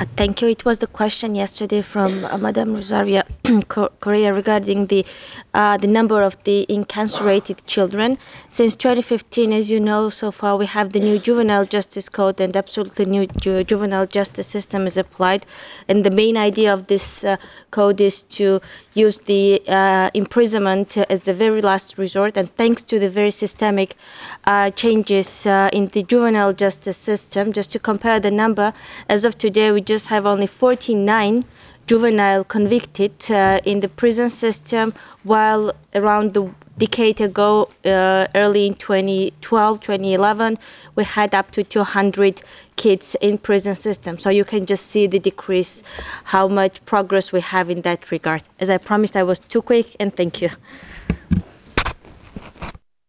Thank you. It was the question yesterday from Madam Rosaria Correa regarding the number of the incarcerated children. Since 2015, as you know, so far we have the new juvenile justice code, and absolutely new juvenile justice system is applied. And the main idea of this code is to use the imprisonment as the very last resort. And thanks to the very systemic changes in the juvenile justice system, just to compare the number, as of today, we just have only 49 juvenile convicted in the prison system, while around the decade ago, early in 2012, 2011, we had up to 200 kids in prison system. So you can just see the decrease, how much progress we have in that regard. As I promised, I was too quick, and thank you.